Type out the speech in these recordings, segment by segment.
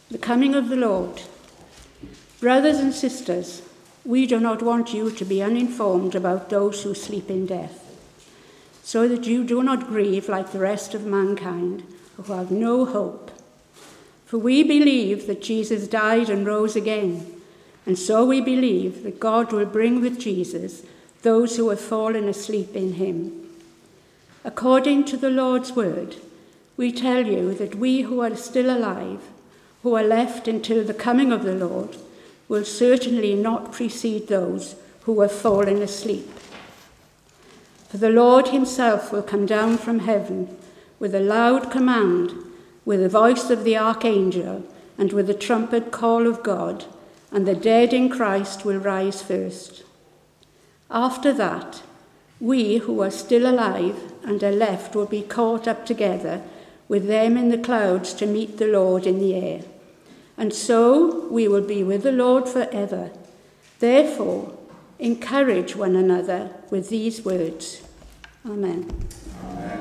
The coming of the Lord. Brothers and sisters, we do not want you to be uninformed about those who sleep in death, so that you do not grieve like the rest of mankind who have no hope. For we believe that Jesus died and rose again, and so we believe that God will bring with Jesus those who have fallen asleep in him. According to the Lord's word, we tell you that we who are still alive, who are left until the coming of the Lord, will certainly not precede those who have fallen asleep. For the Lord himself will come down from heaven with a loud command, with the voice of the archangel, and with the trumpet call of God, and the dead in Christ will rise first. After that, we who are still alive and are left will be caught up together with them in the clouds to meet the Lord in the air. And so we will be with the Lord forever. Therefore, encourage one another with these words. Amen. Amen.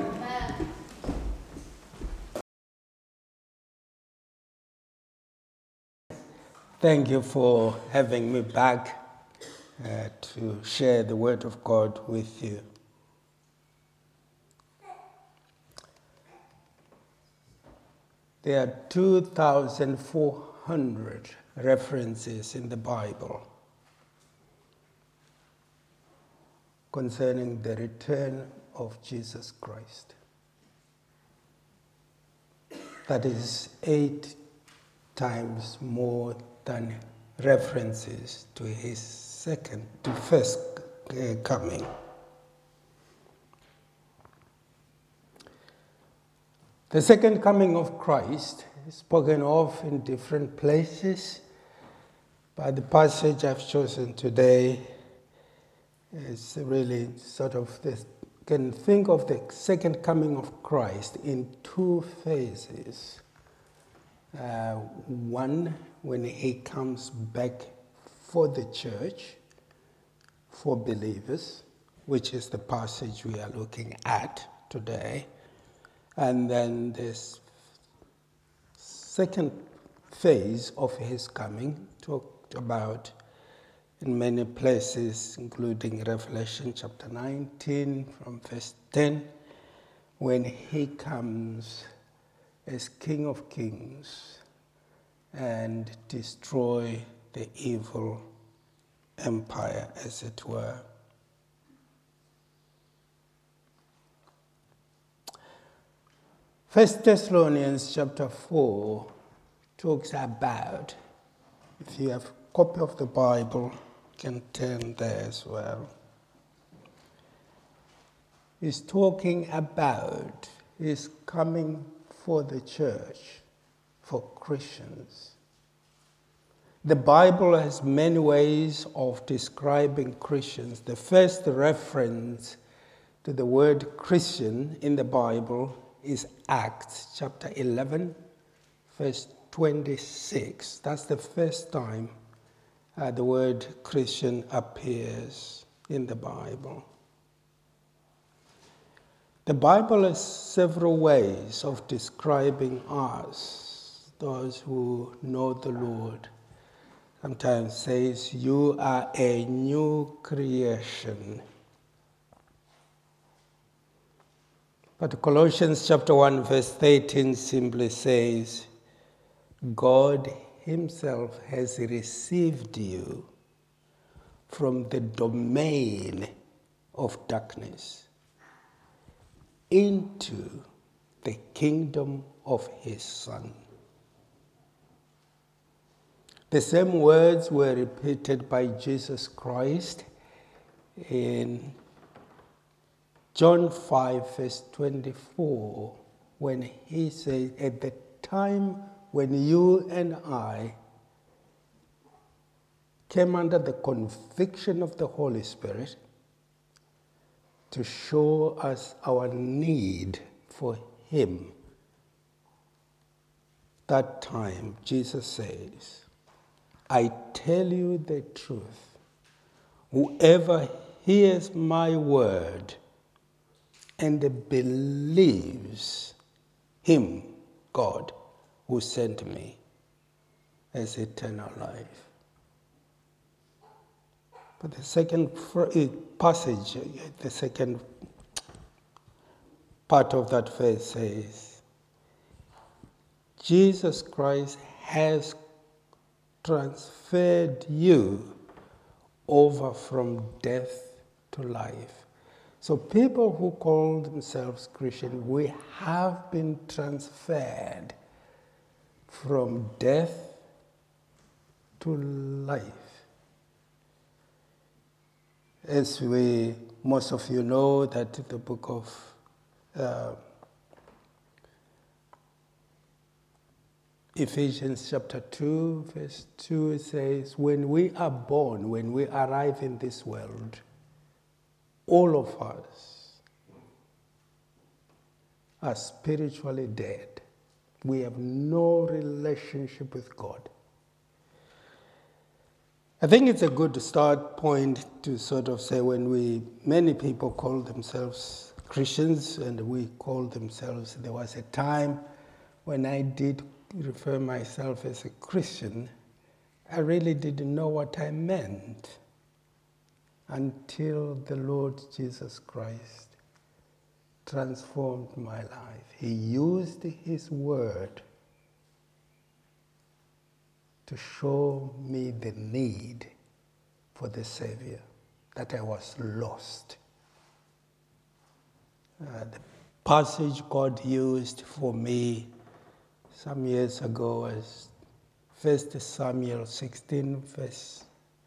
Thank you for having me back to share the word of God with you. There are 2,400 references in the Bible concerning the return of Jesus Christ. That is 8 times more than references to his first coming. The second coming of Christ is spoken of in different places, but the passage I've chosen today is really sort of this. Can think of the second coming of Christ in 2 phases. One, when he comes back for the church, for believers, which is the passage we are looking at today. And then this second phase of his coming, talked about in many places, including Revelation chapter 19 from verse 10, when he comes as King of Kings and destroy the evil empire, as it were. First Thessalonians chapter 4 talks about, if you have a copy of the Bible, you can turn there as well. He's talking about his coming for the church, for Christians. The Bible has many ways of describing Christians. The first reference to the word Christian in the Bible is Acts chapter 11, verse 26. That's the first time the word Christian appears in the Bible. The Bible has several ways of describing us, those who know the Lord. Sometimes says, you are a new creation. But Colossians chapter 1 verse 13 simply says, God himself has received you from the domain of darkness into the kingdom of his Son. The same words were repeated by Jesus Christ in John 5 verse 24, when he said, at the time when you and I came under the conviction of the Holy Spirit to show us our need for him, that time Jesus says, I tell you the truth, whoever hears my word and believes him, God, who sent me, as eternal life. But the second passage, the second part of that verse says, Jesus Christ has transferred you over from death to life. So people who call themselves Christian, we have been transferred from death to life. As most of you know, that the book of Ephesians chapter 2, verse 2 says, when we are born, when we arrive in this world, all of us are spiritually dead. We have no relationship with God. I think it's a good start point to sort of say many people call themselves Christians and we call themselves, there was a time when I did refer myself as a Christian, I really didn't know what I meant until the Lord Jesus Christ transformed my life. He used His word to show me the need for the Savior, that I was lost. The passage God used for me some years ago was 1 Samuel 16, verse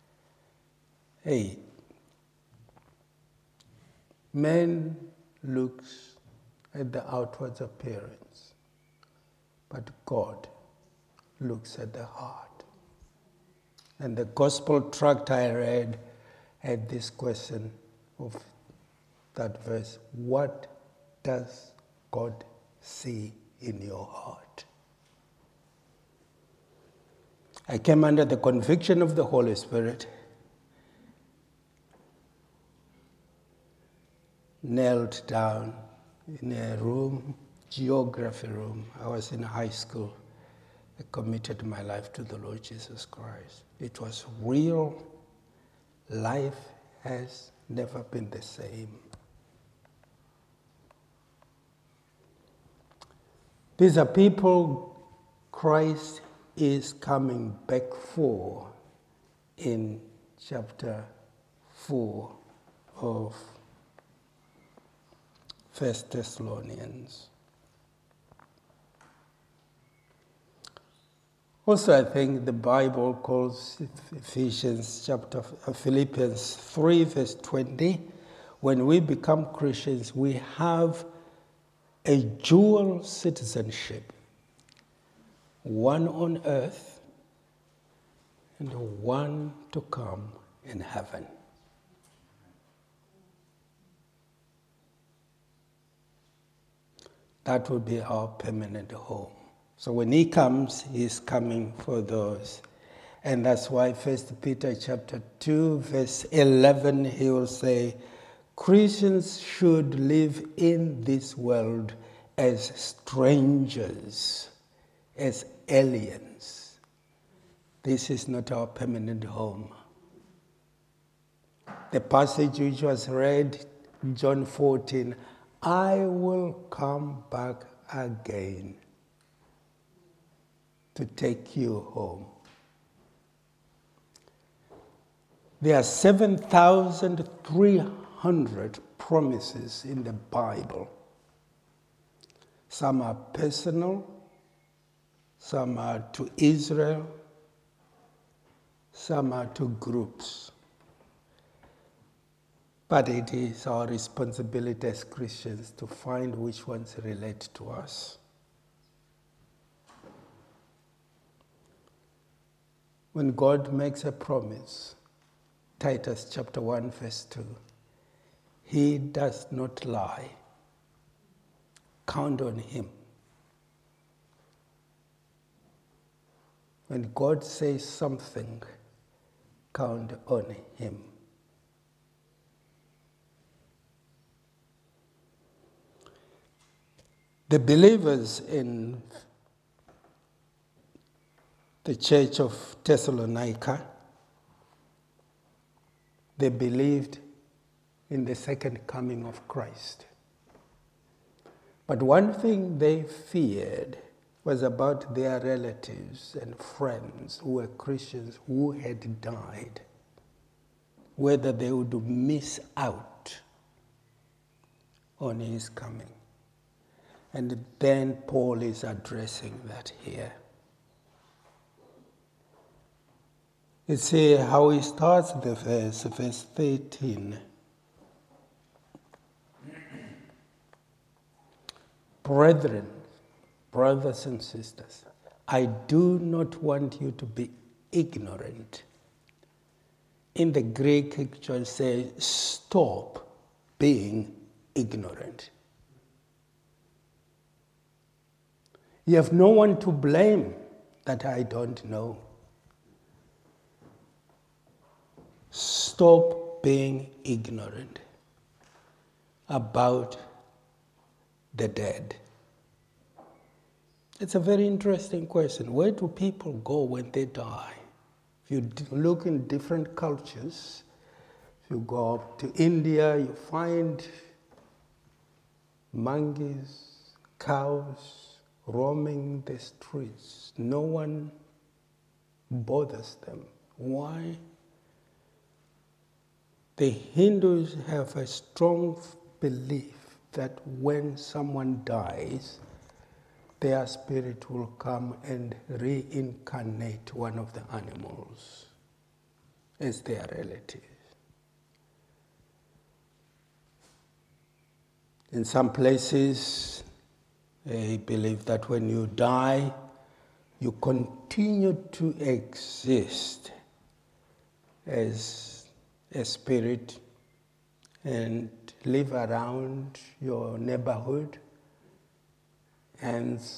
8. Man looks at the outward appearance, but God looks at the heart. And the gospel tract I read had this question of that verse: what does God see in your heart? I came under the conviction of the Holy Spirit, knelt down in a room, geography room. I was in high school. I committed my life to the Lord Jesus Christ. It was real. Life has never been the same. These are people Christ is coming back for in chapter 4 of 1 Thessalonians. Also, I think the Bible calls Philippians 3, verse 20, when we become Christians, we have a dual citizenship, one on earth and one to come in heaven. That will be our permanent home. So when He comes, He's coming for those. And that's why 1 Peter chapter 2, verse 11, he will say, Christians should live in this world as strangers, as aliens. This is not our permanent home. The passage which was read, John 14, I will come back again to take you home. There are 7,300 promises in the Bible. Some are personal, some are to Israel, some are to groups. But it is our responsibility as Christians to find which ones relate to us. When God makes a promise, Titus chapter 1, verse 2, He does not lie. Count on Him. When God says something, count on Him. The believers in the church of Thessalonica, they believed in the second coming of Christ. But one thing they feared was about their relatives and friends who were Christians who had died, whether they would miss out on his coming. And then Paul is addressing that here. You see how he starts the verse 13. Brethren, brothers and sisters, I do not want you to be ignorant. In the Greek, it just says, stop being ignorant. You have no one to blame that I don't know. Stop being ignorant about the dead. It's a very interesting question. Where do people go when they die? If you look in different cultures, if you go up to India, you find monkeys, cows roaming the streets. No one bothers them. Why? The Hindus have a strong belief that when someone dies, their spirit will come and reincarnate one of the animals as their relative. In some places, they believe that when you die, you continue to exist as a spirit and live around your neighborhood. And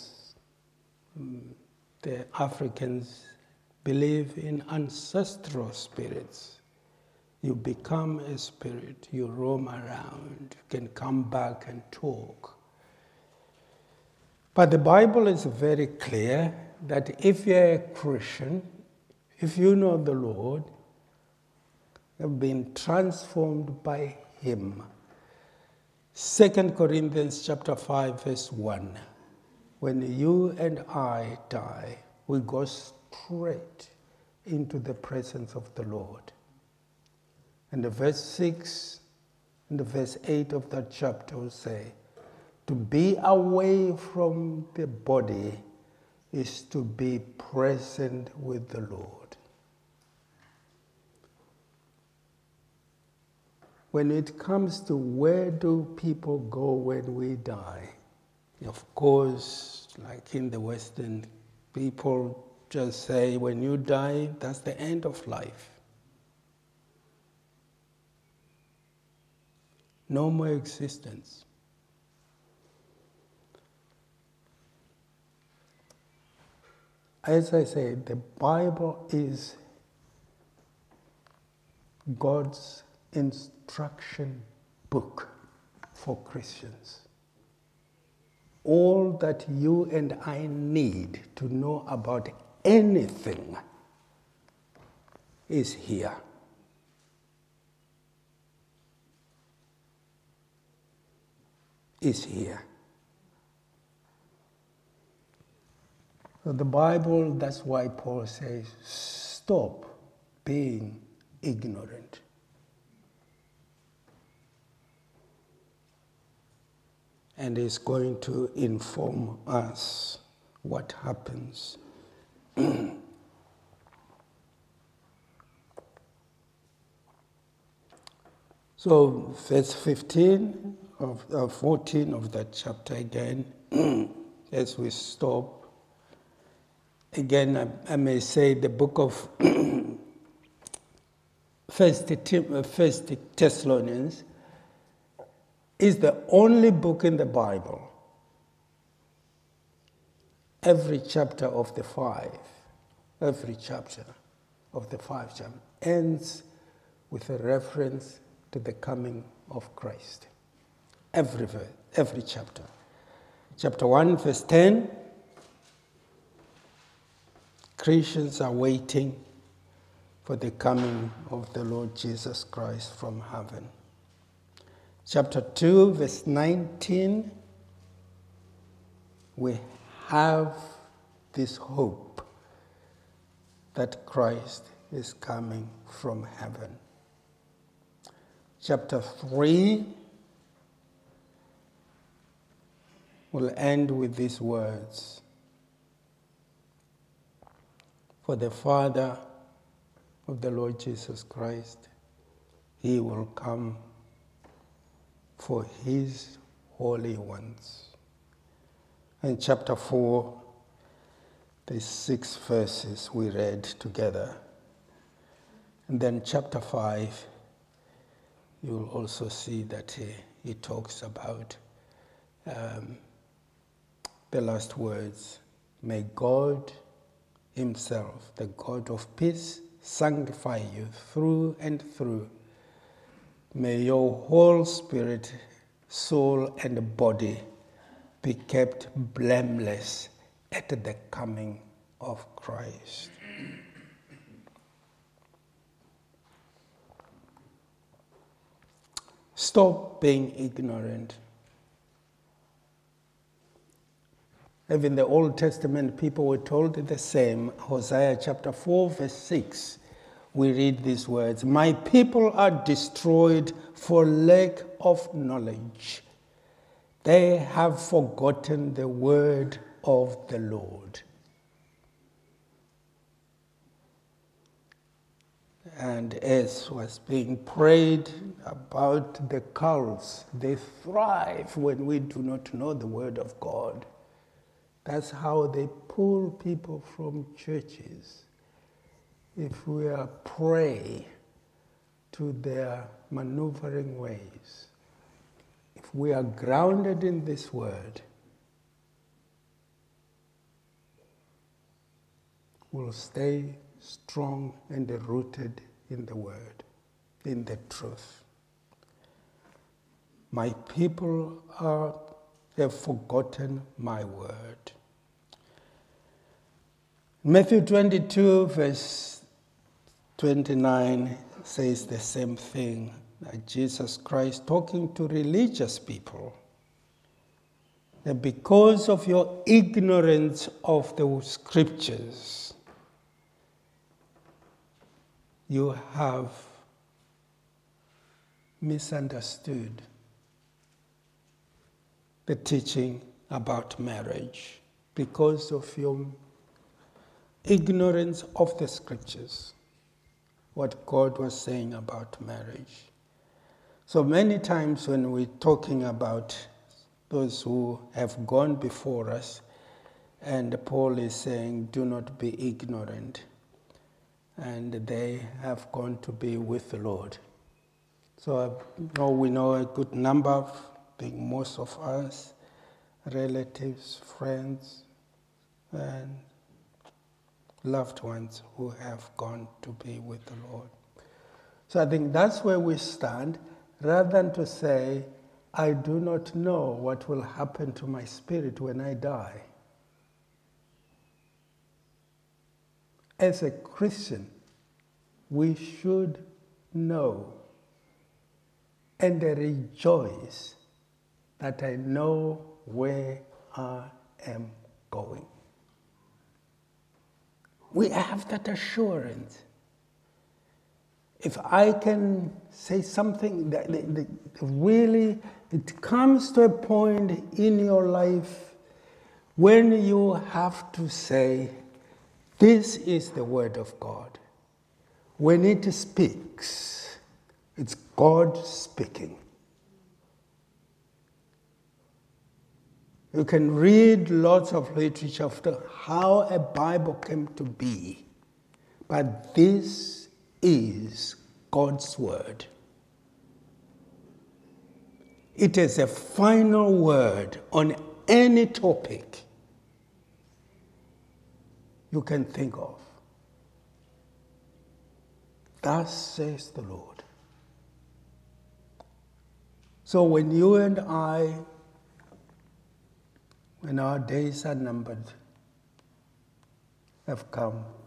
the Africans believe in ancestral spirits. You become a spirit, you roam around, you can come back and talk. But the Bible is very clear that if you're a Christian, if you know the Lord, you've been transformed by Him. 2 Corinthians chapter 5, verse 1. When you and I die, we go straight into the presence of the Lord. And the verse 6 and the verse 8 of that chapter will say, to be away from the body is to be present with the Lord. When it comes to where do people go when we die, of course, like in the Western, people just say when you die, that's the end of life. No more existence. As I said, the Bible is God's instruction book for Christians. All that you and I need to know about anything is here. Is here. So the Bible, that's why Paul says, stop being ignorant. And is going to inform us what happens. So verse 15 of 14 of that chapter again, as we stop. Again, I may say the book of First Thessalonians is the only book in the Bible. Every chapter of the 5 chapters ends with a reference to the coming of Christ. Every chapter. Chapter 1, verse 10, Christians are waiting for the coming of the Lord Jesus Christ from heaven. Chapter 2, verse 19, we have this hope that Christ is coming from heaven. Chapter 3 will end with these words. For the Father of the Lord Jesus Christ, he will come for his holy ones. And chapter 4, the 6 verses we read together. And then chapter 5, you'll also see that he talks about the last words. May God himself, the God of peace, sanctify you through and through. May your whole spirit, soul, and body be kept blameless at the coming of Christ. Stop being ignorant. Even the Old Testament people were told the same. Hosea chapter 4, verse 6, we read these words, my people are destroyed for lack of knowledge. They have forgotten the word of the Lord. And as was being prayed about the cults, they thrive when we do not know the word of God. That's how they pull people from churches. If we are prey to their maneuvering ways, if we are grounded in this word, we'll stay strong and rooted in the word, in the truth. My people have forgotten my word. Matthew 22, verse 29 says the same thing. Jesus Christ talking to religious people. That because of your ignorance of the scriptures, you have misunderstood the teaching about marriage because of your ignorance of the scriptures, what God was saying about marriage. So many times when we're talking about those who have gone before us, and Paul is saying, do not be ignorant, and they have gone to be with the Lord. So we know a good number, being most of us, relatives, friends, and loved ones who have gone to be with the Lord. So I think that's where we stand, rather than to say, I do not know what will happen to my spirit when I die. As a Christian, we should know and rejoice that I know where I am going. We have that assurance. If I can say something that really, it comes to a point in your life when you have to say, this is the word of God. When it speaks, it's God speaking. You can read lots of literature of how a Bible came to be, but this is God's word. It is a final word on any topic you can think of. Thus says the Lord. So when you and I, when our days are numbered, have come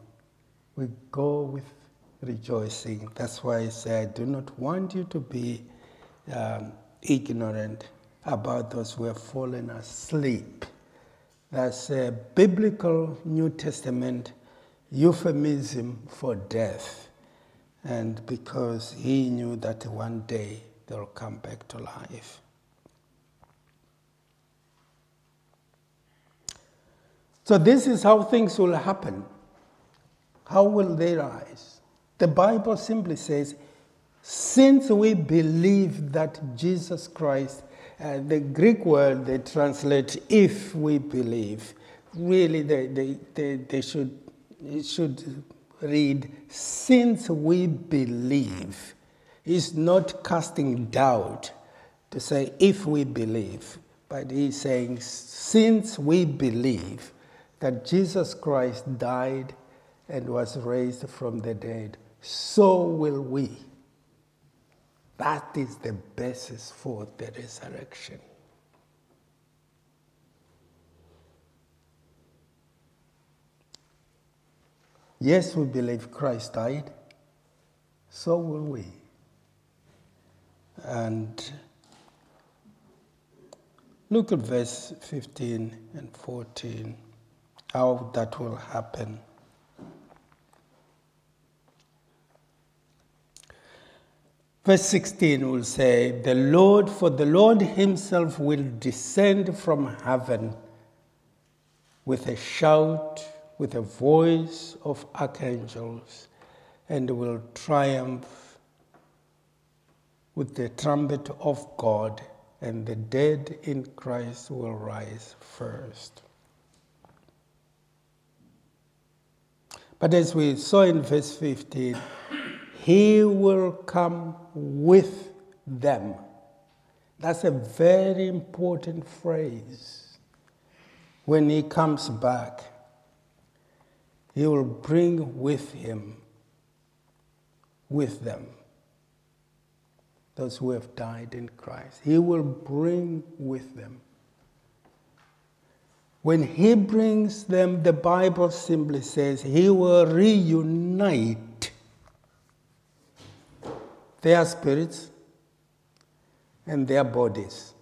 we go with rejoicing. That's why I say I do not want you to be ignorant about those who have fallen asleep. That's a biblical New Testament euphemism for death. And because he knew that one day they'll come back to life. So this is how things will happen. How will they rise? The Bible simply says, since we believe that Jesus Christ, the Greek word they translate if we believe, really it should read since we believe. It's not casting doubt to say if we believe, but he's saying since we believe that Jesus Christ died and was raised from the dead, so will we. That is the basis for the resurrection. Yes, we believe Christ died, so will we. And look at verse 15 and 14, how that will happen. Verse 16 will say, for the Lord himself will descend from heaven with a shout, with a voice of archangels, and will triumph with the trumpet of God, and the dead in Christ will rise first. But as we saw in verse 15, he will come with them. That's a very important phrase. When he comes back, he will bring with him, with them, those who have died in Christ. He will bring with them. When he brings them, the Bible simply says he will reunite their spirits and their bodies.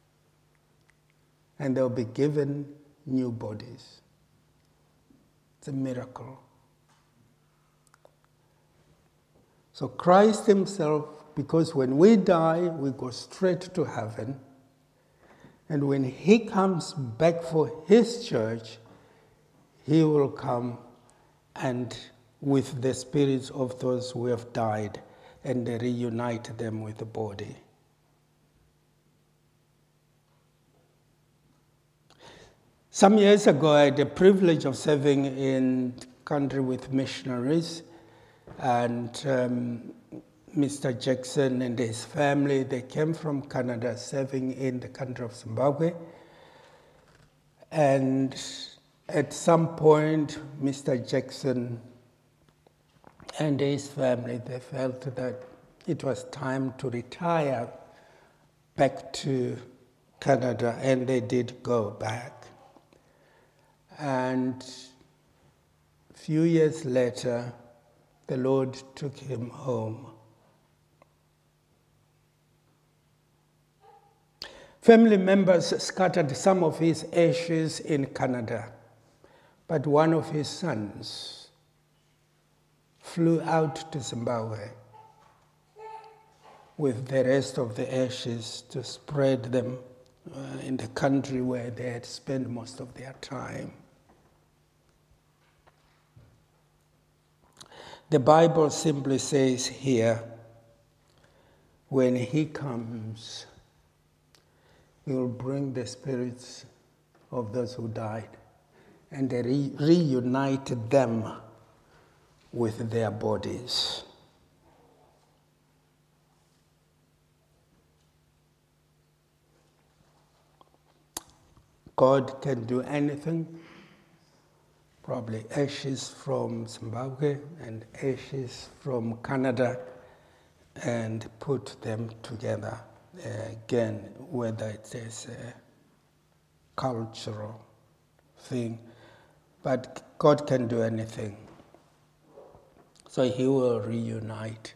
And they'll be given new bodies. It's a miracle. So Christ himself, because when we die, we go straight to heaven. And when he comes back for his church, he will come and with the spirits of those who have died and reunite them with the body. Some years ago, I had the privilege of serving in country with missionaries, and Mr. Jackson and his family, they came from Canada serving in the country of Zimbabwe. And at some point, Mr. Jackson and his family, they felt that it was time to retire back to Canada, and they did go back. And a few years later, the Lord took him home. Family members scattered some of his ashes in Canada, but one of his sons flew out to Zimbabwe with the rest of the ashes to spread them in the country where they had spent most of their time. The Bible simply says here, when he comes, he will bring the spirits of those who died and reunite them with their bodies. God can do anything. Probably ashes from Zimbabwe and ashes from Canada, and put them together. Again, whether it is a cultural thing, but God can do anything. So he will reunite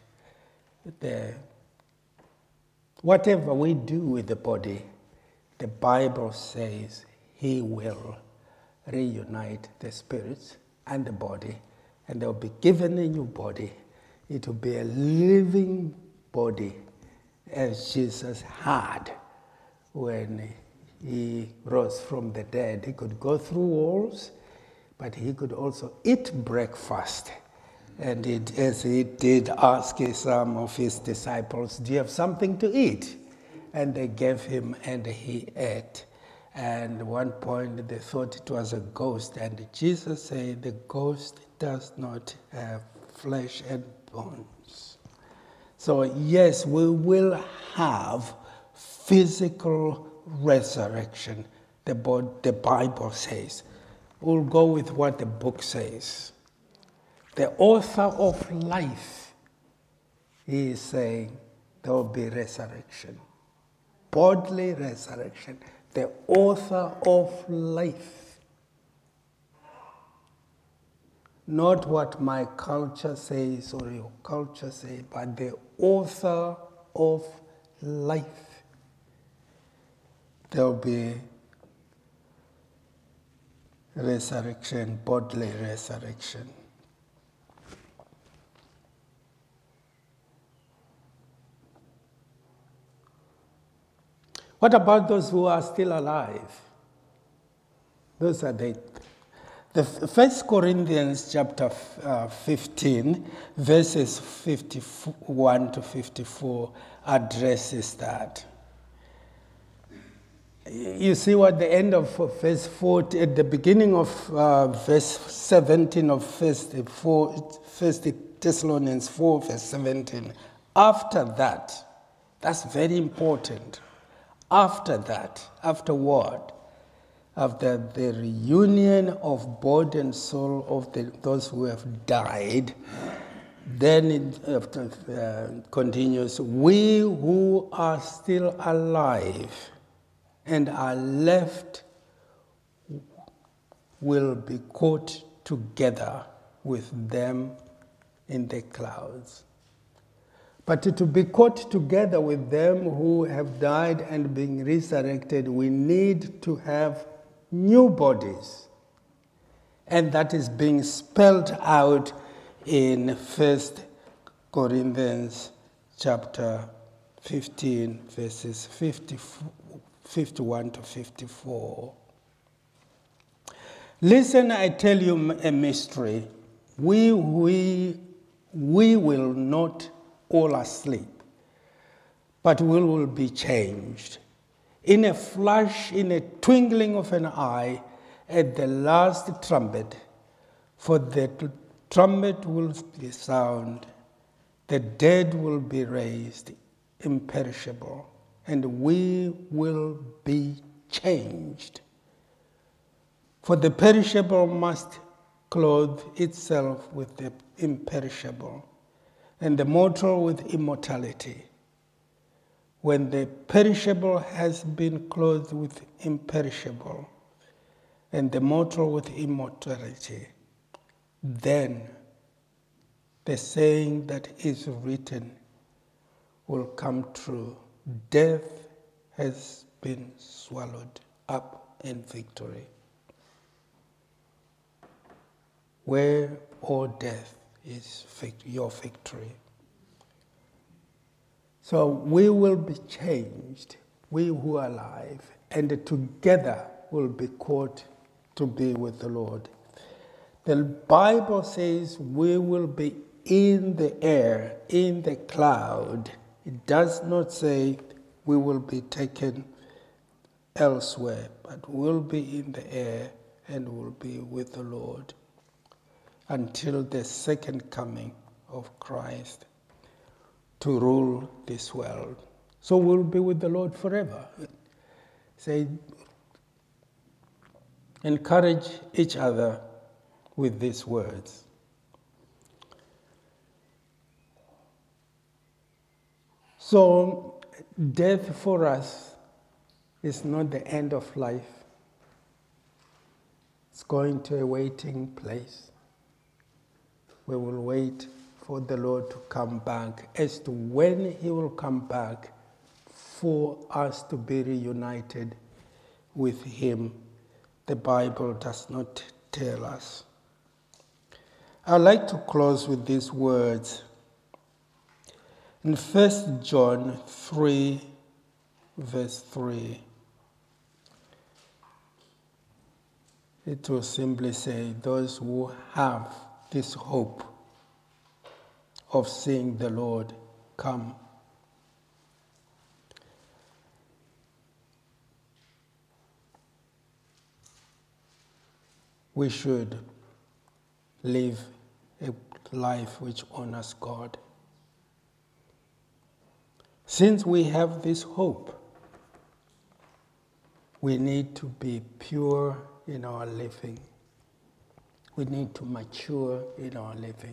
whatever we do with the body, the Bible says he will reunite the spirits and the body, and they'll be given a new body. It will be a living body, as Jesus had when he rose from the dead. He could go through walls, but he could also eat breakfast. And as he did ask some of his disciples, do you have something to eat? And they gave him, and he ate. And at one point they thought it was a ghost, and Jesus said, the ghost does not have flesh and bones. So yes, we will have physical resurrection, the Bible says. We'll go with what the book says. The author of life, he is saying there will be resurrection, bodily resurrection. The author of life. Not what my culture says or your culture says, but the author of life. There will be resurrection, bodily resurrection. What about those who are still alive? Those are the 1 Corinthians chapter 15, verses 51 to 54 addresses that. You see what the end of verse 40, at the beginning of verse 17 of 1 Thessalonians 4, verse 17. After that, that's very important. After that, after what? After the reunion of body and soul of those who have died, then it continues, we who are still alive and are left will be caught together with them in the clouds. But to be caught together with them who have died and been resurrected, we need to have new bodies. And that is being spelled out in 1 Corinthians chapter 15, verses 51 to 54. Listen, I tell you a mystery. We will not all asleep, but we will be changed. In a flash, in a twinkling of an eye, at the last trumpet, for the trumpet will be sound, the dead will be raised imperishable, and we will be changed. For the perishable must clothe itself with the imperishable, and the mortal with immortality. When the perishable has been clothed with imperishable, and the mortal with immortality, then the saying that is written will come true. Death has been swallowed up in victory. Where, O death, is your victory? So we will be changed, we who are alive, and together will be caught to be with the Lord. The Bible says we will be in the air, in the cloud. It does not say we will be taken elsewhere, but we'll be in the air and will be with the Lord until the second coming of Christ to rule this world. So we'll be with the Lord forever. Say, encourage each other with these words. So death for us is not the end of life. It's going to a waiting place. We will wait for the Lord to come back. As to when he will come back for us to be reunited with him, the Bible does not tell us. I'd like to close with these words. In 1 John 3, verse 3, it will simply say, those who have this hope of seeing the Lord come. We should live a life which honors God. Since we have this hope, we need to be pure in our living. We need to mature in our living.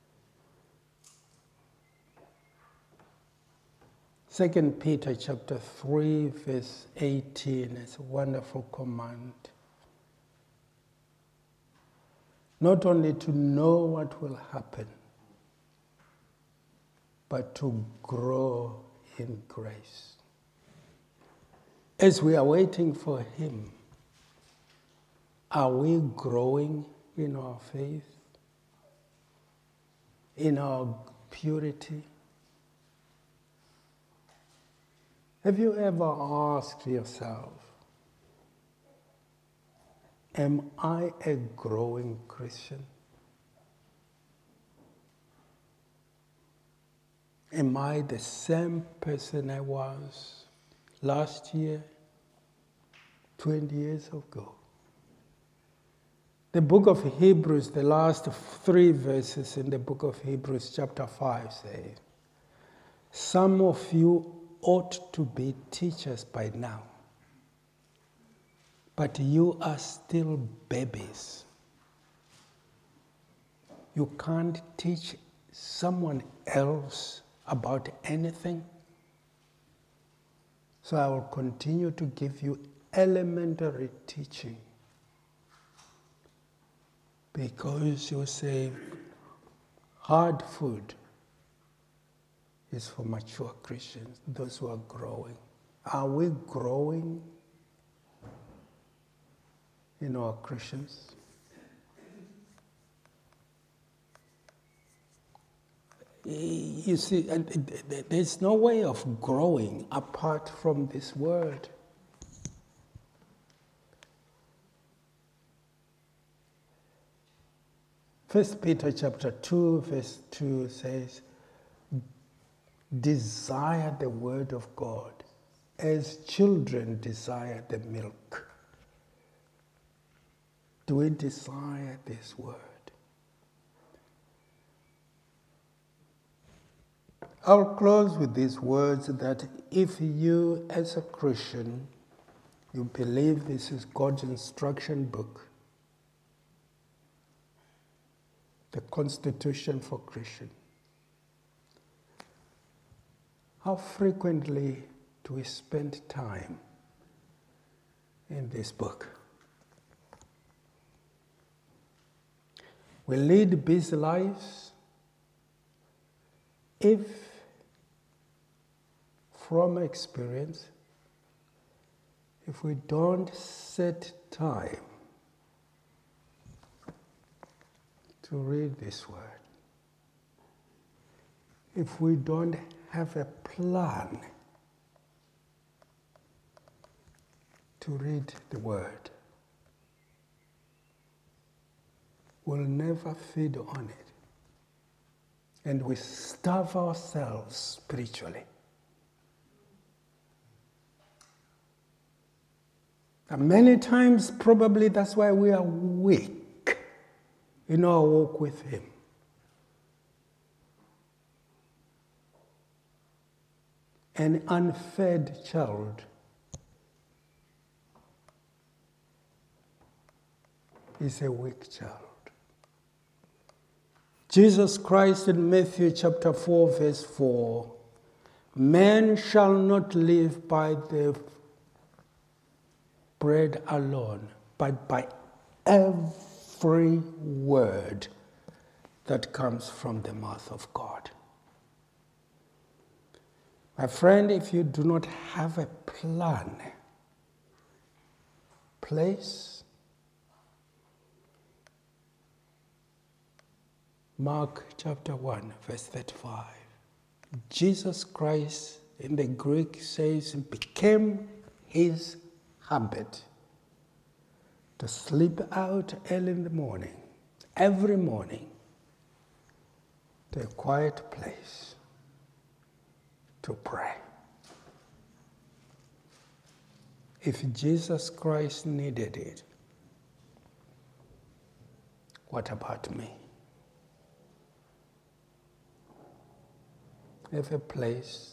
2 Peter chapter 3, verse 18 is a wonderful command. Not only to know what will happen, but to grow in grace. As we are waiting for him, are we growing in our faith, in our purity? Have you ever asked yourself, am I a growing Christian? Am I the same person I was last year, 20 years ago? The book of Hebrews, the last 3 verses in the book of Hebrews chapter 5 say, some of you ought to be teachers by now, but you are still babies. You can't teach someone else about anything. So I will continue to give you elementary teaching. Because you say hard food is for mature Christians, those who are growing. Are we growing in our Christians? You see, there's no way of growing apart from this word. First Peter chapter 2, verse 2 says, desire the word of God as children desire the milk. Do we desire this word? I'll close with these words that if you as a Christian, you believe this is God's instruction book, the Constitution for Christian, how frequently do we spend time in this book? We lead busy lives. If, from experience, if we don't set time to read this word, if we don't have a plan to read the word, we'll never feed on it. And we starve ourselves spiritually. And many times, probably that's why we are weak in our walk with him. An unfed child is a weak child. Jesus Christ in Matthew chapter 4, verse 4, man shall not live by the bread alone, but by every word that comes from the mouth of God. My friend, if you do not have a plan, place, Mark chapter 1, verse 35. Jesus Christ, in the Greek says, became his habit to sleep out early in the morning, every morning, to a quiet place to pray. If Jesus Christ needed it, what about me? Have a place,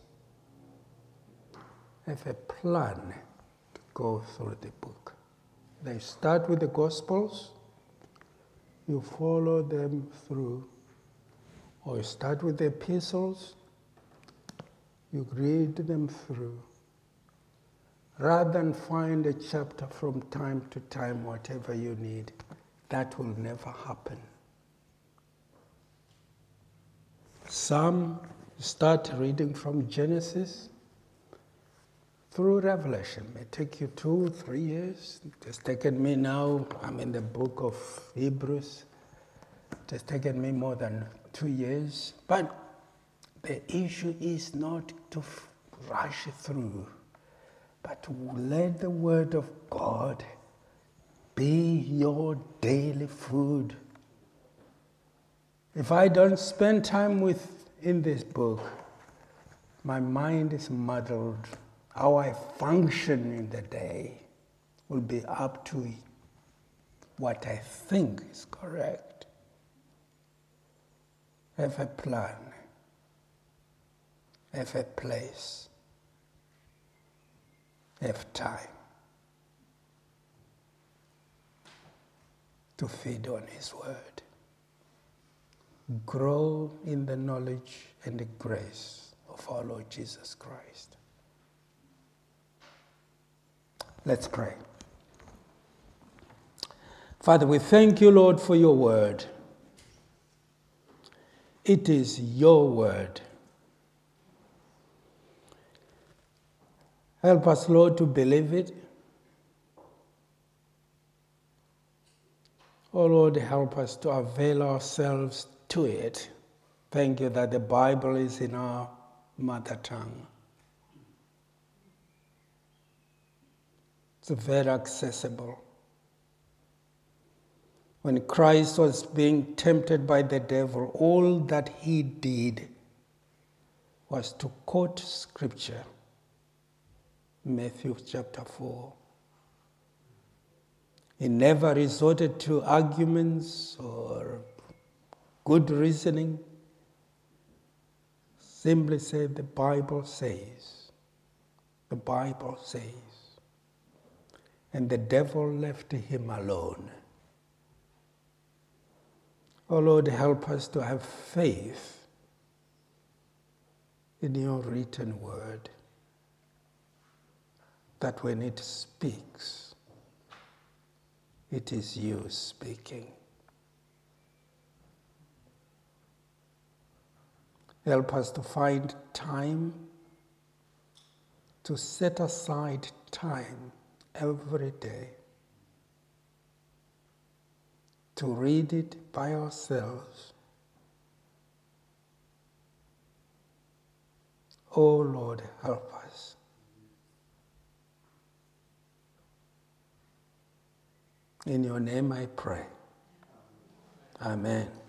have a plan to go through the book. They start with the Gospels, you follow them through, or you start with the epistles, you read them through. Rather than find a chapter from time to time, whatever you need, that will never happen. Some start reading from Genesis through Revelation. It may take you 2-3 years. It has taken me now, I'm in the book of Hebrews. It has taken me more than 2 years. But the issue is not to rush through, but to let the Word of God be your daily food. If I don't spend time in this book, my mind is muddled. How I function in the day will be up to what I think is correct. Have a plan. Have a place. Have time to feed on His Word. Grow in the knowledge and the grace of our Lord Jesus Christ. Let's pray. Father, we thank you, Lord, for your word. It is your word. Help us, Lord, to believe it. Oh, Lord, help us to avail ourselves to it. Thank you that the Bible is in our mother tongue. It's very accessible. When Christ was being tempted by the devil, all that he did was to quote Scripture. Matthew chapter 4. He never resorted to arguments or good reasoning. Simply said, the Bible says. The Bible says. And the devil left him alone. Oh Lord, help us to have faith in your written word, that when it speaks, it is you speaking. Help us to find time, to set aside time every day to read it by ourselves. Oh Lord, help us. In your name I pray. Amen.